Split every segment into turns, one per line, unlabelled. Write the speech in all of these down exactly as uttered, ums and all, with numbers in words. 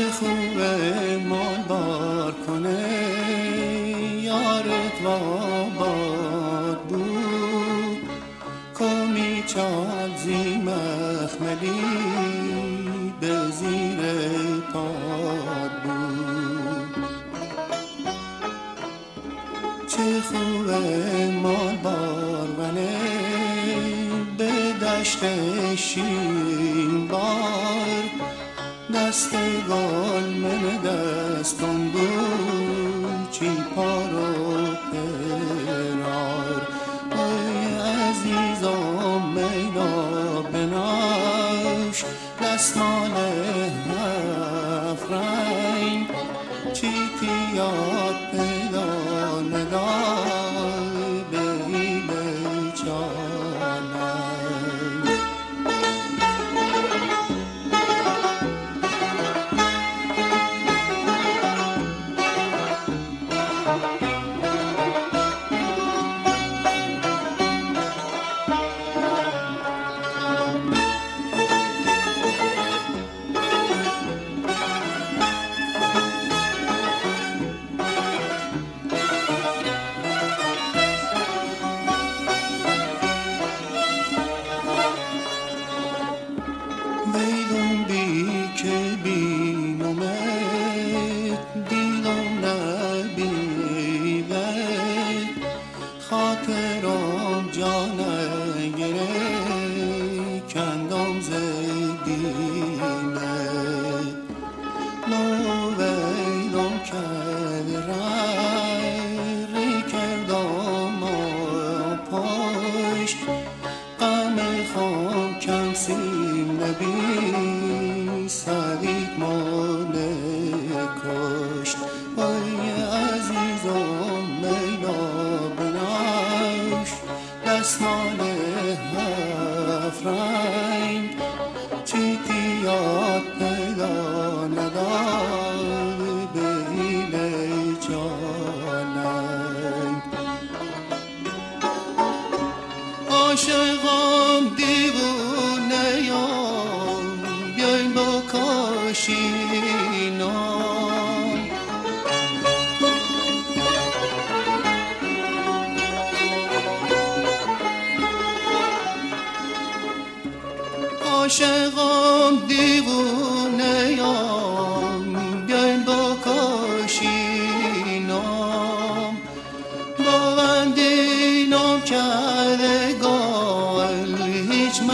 خوبه مال بار کنه یارت واباد بود کمی چال زی مخملی به زیر پاد بود. چه خوبه مال بار ونه به دشت شیرین بار دست گل من دستان بود چی پارو پرار. ای عزیزم مینا بناش دستمال هفت رنگ چی تیاد پیدا ندای به بیچانه. میدون بی که بینمت دیدم نبیوت خاطرم جان گره کندم زدیمت نویدم کرد ری کردم پشت غم خام کم سیم نبی سعید مانه کشت. وای عزیزم مینا بناش دستمال هفت رنگ چی تیاد پیدا ندای به ایل جاننگ. عاشقم دیوونه یم بیاین با کاشینام عاشقم دیوونه یم بیاین با کاشینام با بندینم کرده گل هیچ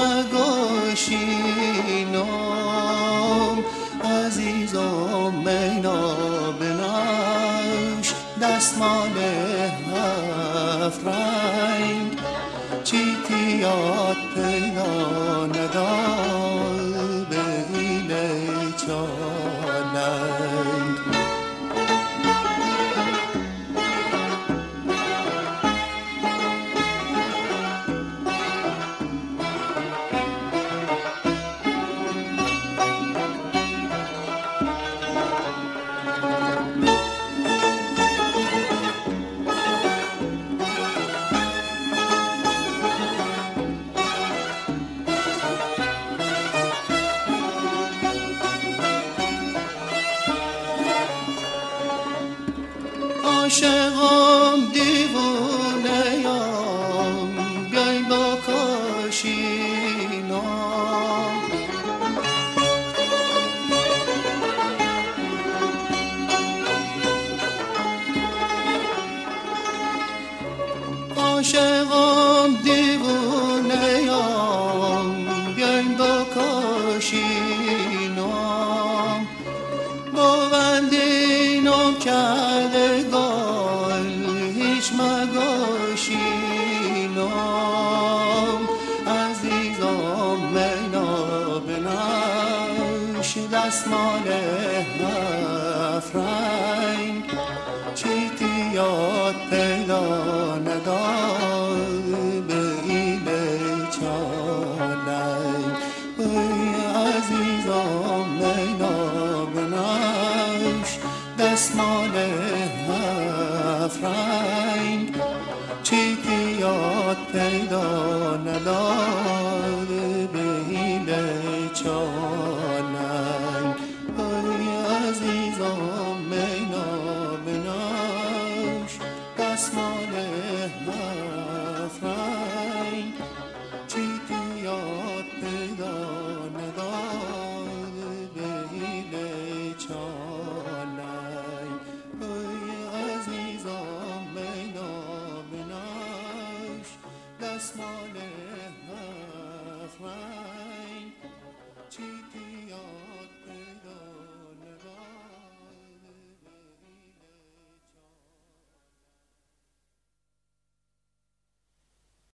مگاشینم. عزیزم مینا بناش دستمال هفت رنگ چی تیاد پیدا ندای به ایل چاننگ. عاشقم دیوونه یم بیاین با کاشینام عاشقم دیوونه یم بیاین با کاشینام با بندینم کرده هیچ مگاشینم. عزیزم مینا بناش دستمال هفت رنگ چی تیاد پیدا ندای به ایل چاننگ. ای عزیزم مینا بناش دستمال هفت رنگ چی تیاد پیدا نداره به ایل چاننگ. ای دستمال